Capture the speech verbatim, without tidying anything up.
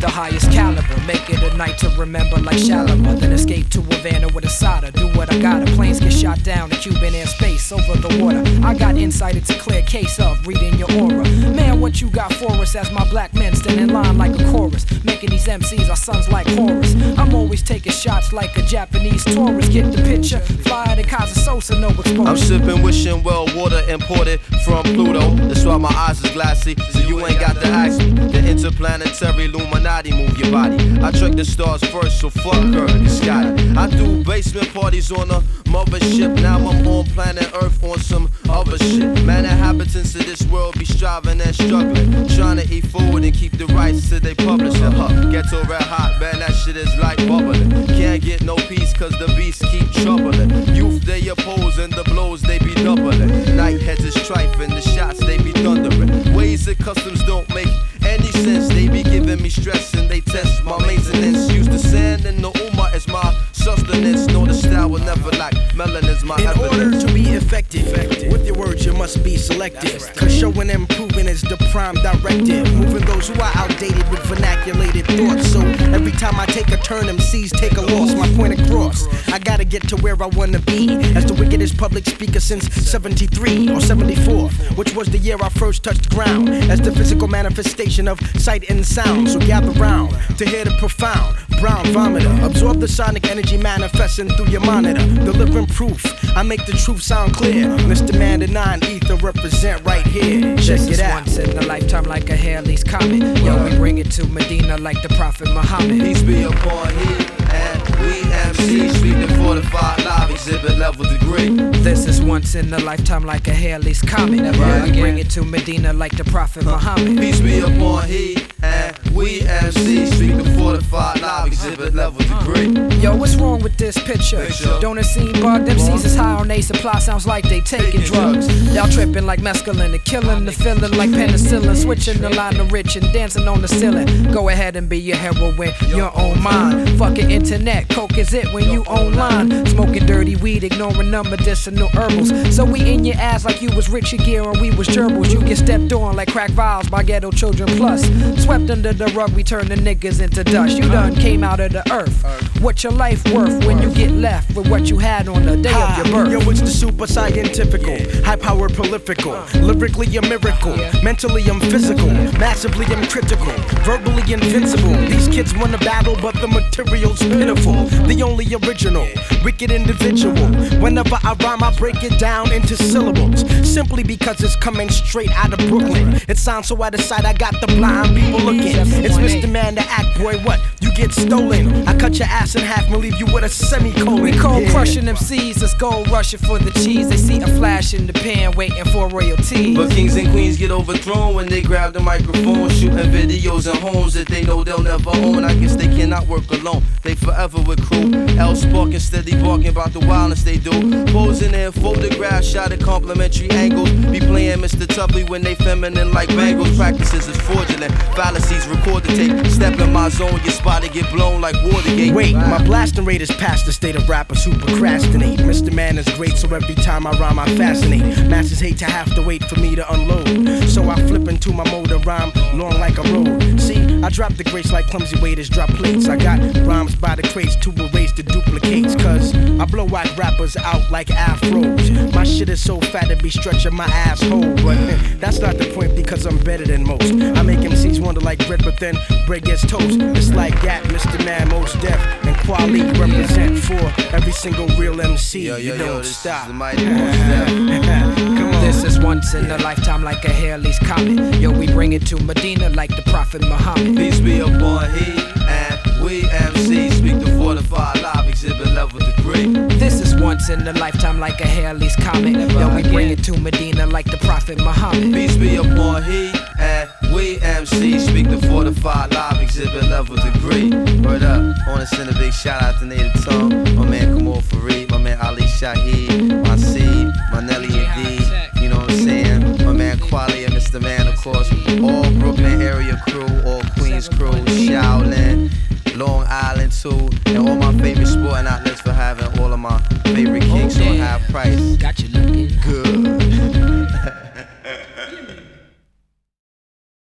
the highest caliber. Make it a night to remember like Shalimar. Then escape to Havana with a soda. Do what I gotta. Planes get shot down in Cuban airspace over the water. I got insight, it's a clear case of reading your aura. Man, what you got for us as my black men stand in line like a chorus, making these M Cs our sons like Horus. I'm always taking shots like a Japanese tourist. Get the picture? Fly to Casa Sosa, no exposure. I'm sipping, wishing well water imported from Pluto. That's why my eyes is glassy, so you ain't got to ask me. The interplanetary Illuminati move your body. I track the stars first, so fuck her, it's Scotty. I do basement parties on a mothership. Now I'm on planet Earth on some other shit. Man, inhabitants of this world be striving and struggling, trying to eat food and keep the rights till they publish it. Huh. Ghetto red hot, man, that shit is like bubbling. Can't get no peace cause the beasts keep troubling. Youth they oppose and the blows they be doubling. Night heads is trife and the shots they be thundering. Ways that customs don't make any sense. They be giving me stress and they test my maintenance. Use the sand and the Uma as my sustenance. Know the style will never lack. Melanin's my In evidence. order to be effective, effective, with your words you must be selective. Cause showing and proving is the prime directive. Moving those who are outdated with vernaculated thoughts. So every time I take a turn, M Cs take a loss. My point across, I gotta get to where I wanna be. As the wickedest public speaker since seventy-three or seventy-four, which was the year I first touched ground. As the physical manifestation of sight and sound. So gather round to hear the profound brown vomiter. Absorb the sonic energy manifesting through your monitor. Delivering proof, I make the truth sound clear. Mister Man the nine ether represent right here. Check This it is out. once in a lifetime like a Halley's Comet. Yo, we bring it to Medina like the Prophet Muhammad. Peace be upon he and we M Cs. Speaking fortified live exhibit level degree. This is once in a lifetime like a Halley's Comet. Yo, we bring it to Medina like the Prophet Muhammad. Peace be upon he and we M Cs. Speaking fortified live exhibit level degree. Yo, what's wrong with this picture? Picture. Don't it seem bugged? M Cs is high on they supply, sounds like they taking drugs. Y'all tripping like mescaline and killing the feeling like penicillin. Switching the line to rich and dancing on the ceiling. Go ahead and be your heroine, your own mind. Fucking internet, coke is it when you online. Smoking dirty weed, ignoring non medicinal herbals. So we in your ass like you was Richard Gere and we was gerbils. You get stepped on like crack vials by Ghetto Children Plus. Swept under the rug, we turn the niggas into dust. You done came out of the earth. What's your life worth when you get left with what you had on the day of your birth? Yo, it's the super scientifical, high power prolifical. Lyrically a miracle, mentally I'm physical, massively I'm critical, verbally invincible. These kids wanna battle, but the material's pitiful. The only original, wicked individual. Whenever I rhyme, I break it down into syllables. Simply because it's coming straight out of Brooklyn. It sounds so out of sight, I got the blind people looking. It's Mister Man the act, boy, what? You get stolen. I cut your ass in half and leave you with a semicolon. We cold Yeah. crushing them C's, let's go rushing for the cheese. They see a flash in the pan, waiting for royalties. But kings and queens get overthrown when they grab the microphone, shooting videos in homes that they know they'll never own. I guess they cannot work alone, they forever with crew. L sparking, steady barking about the wildness they do. Posing in photographs, shot at complimentary angles. Be playing Mister Tuffy when they feminine like bangles. Practices is fraudulent, fallacies record the tape. Step in my zone, your spot to get blown like Watergate. Wait, my blasting rate is past the state of rappers who procrastinate. Mister Man is great, so every time I rhyme I fascinate. Masters hate to have to wait for me to unload, so I flip into my mode and rhyme long like a road. See, I drop the grace like clumsy waiters drop plates. I got rhymes by the crates to erase the duplicates, cause I blow whack rappers out like afros. My shit is so fat it be stretching my asshole, but that's not the point because I'm better than most. I make M Cs wonder like bread, but then bread gets toast. It's like that, Mister Man, most deaf and quality represent for every single real M C. Yo, yo, you don't yo, this stop. is the mighty Mos Def. Come on. This is once in a lifetime like a Halley's Comet. Yo, we bring it to Medina like the Prophet Muhammad. Peace be upon he and we M Cs. Speak the fortified live exhibit level degree. This is once in a lifetime like a Halley's Comet. Yo, we bring it to Medina like the Prophet Muhammad. Peace be upon he and we M Cs. Speak the fortified live exhibit level degree. Word up, wanna send a big shout out to Native Tongue, my man Kamal Fareed, my man Ali Shaheed, my seed, my Nelly and D, you know what I'm saying? My man Quali and Mister Man, of course. All Brooklyn area crew, all Queens crew, Shaolin, Long Island too, and all my favorite sporting outlets for having all of my favorite kings on high price. Got you.